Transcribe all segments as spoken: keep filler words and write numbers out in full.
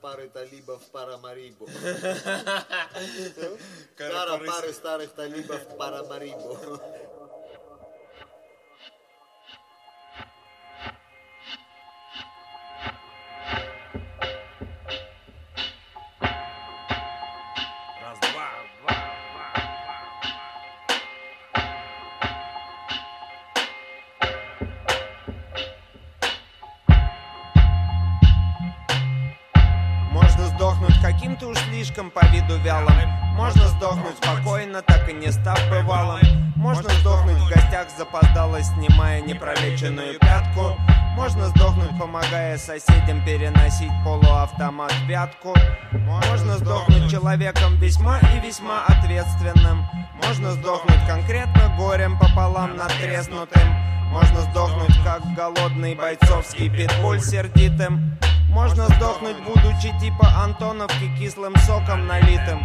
пары талибов в Парамарибу. Кара пары старых талибов в Парамарибу. Каким-то уж слишком по виду вялым. Можно сдохнуть спокойно, так и не став бывалым. Можно сдохнуть в гостях запоздало, снимая непролеченную пятку. Можно сдохнуть, помогая соседям переносить полуавтомат в пятку. Можно сдохнуть человеком весьма и весьма ответственным. Можно сдохнуть конкретно горем пополам надтреснутым. Можно сдохнуть, как голодный бойцовский питбуль сердитым. Можно сдохнуть, будучи типа Антоновки кислым соком налитым.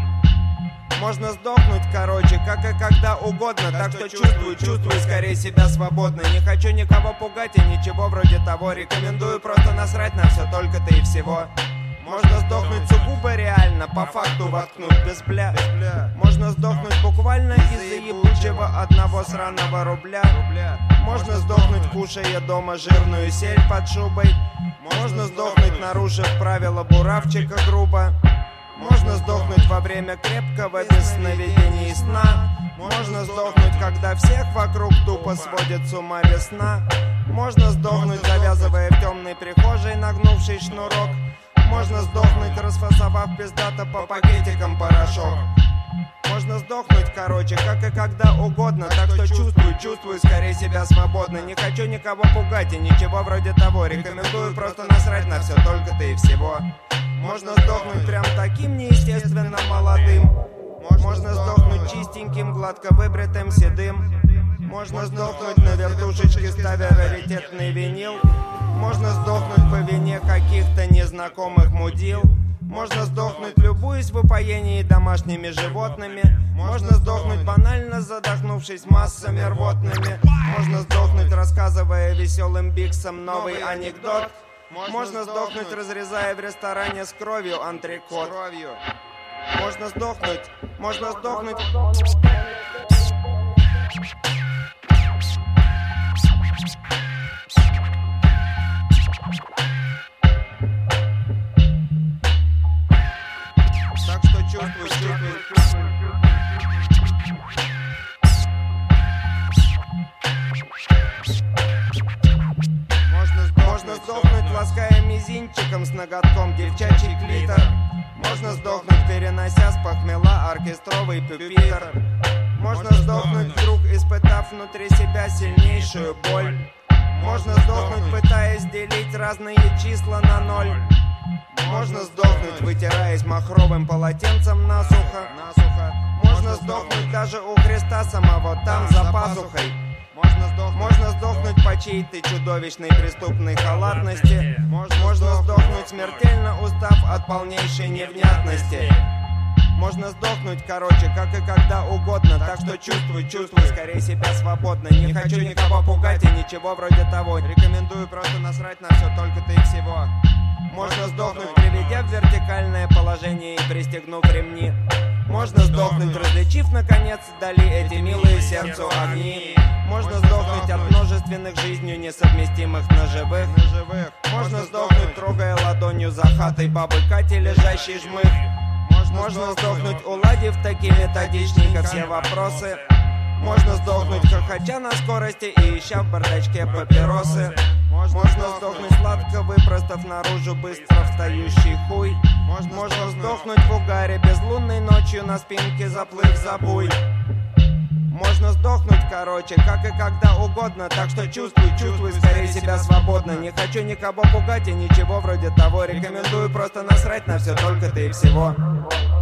Можно сдохнуть, короче, как и когда угодно. Так что чувствую, чувствую скорее себя свободно. Не хочу никого пугать и ничего вроде того. Рекомендую просто насрать на все, только-то и всего. Можно сдохнуть сугубо реально, по факту воткнуть без бля. Можно сдохнуть буквально из-за ебучего одного сраного рубля. Можно сдохнуть, кушая дома жирную сель под шубой. Можно сдохнуть, нарушив правила буравчика грубо. Можно сдохнуть во время крепкого без сновидений сна. Можно сдохнуть, когда всех вокруг тупо сводит с ума весна. Можно сдохнуть, завязывая в темной прихожей нагнувший шнурок. Можно сдохнуть, расфасовав пиздато по пакетикам порошок. Можно сдохнуть, короче, как и когда угодно. Так что чувствую, чувствую скорее себя свободно. Не хочу никого пугать и ничего вроде того. Рекомендую просто насрать на все, только-то и всего. Можно сдохнуть прям таким неестественно молодым. Можно сдохнуть чистеньким, гладко выбритым, седым. Можно сдохнуть на вертушечке, ставя раритетный винил. Можно сдохнуть по вине каких-то незнакомых мудил. Можно сдохнуть, любуясь в упоении домашними животными. Можно сдохнуть, банально задохнувшись массами рвотными. Можно сдохнуть, рассказывая веселым биксом новый анекдот. Можно сдохнуть, разрезая в ресторане с кровью антрекот. Можно сдохнуть, можно сдохнуть. Так что чувствую, чувствую, чувствую. Можно сдохнуть, лаская мизинчиком с ноготком девчачий клитор. Можно сдохнуть, перенося с похмела оркестровый пюпитр. Можно сдохнуть, вдруг испытав внутри себя сильнейшую боль. Можно сдохнуть, пытаясь делить разные числа на ноль. Можно сдохнуть, вытираясь махровым полотенцем насухо. Можно сдохнуть даже у Христа самого там за пазухой. Можно сдохнуть, можно сдохнуть по чьей-то чудовищной преступной халатности. Можно сдохнуть, смертельно устав от полнейшей невнятности. Можно сдохнуть, короче, как и когда угодно. Так что чувствую, чувствую скорее себя свободно. Не хочу никого пугать и ничего вроде того. Рекомендую просто насрать на все, только-то и всего. Можно сдохнуть, приведя в вертикальное положение и пристегнув ремни. Можно сдохнуть, различив наконец вдали эти милые сердцу огни. Можно сдохнуть от множественных жизнью несовместимых ножевых. Можно сдохнуть, трогая ладонью за хатой бабы Кати лежащий жмых. Можно сдохнуть, уладив таки методичненько все вопросы. Можно сдохнуть, хохоча на скорости и ища в бардачке папиросы. Можно сдохнуть, сладко выпростав наружу быстро встающий хуй. Можно сдохнуть в угаре безлунной ночью на спинке заплыв за буй. Можно сдохнуть, короче, как и когда угодно. Так что чувствую, чувствую скорее себя свободно. Не хочу никого пугать и ничего вроде того. Рекомендую просто насрать на все, только-то и всего.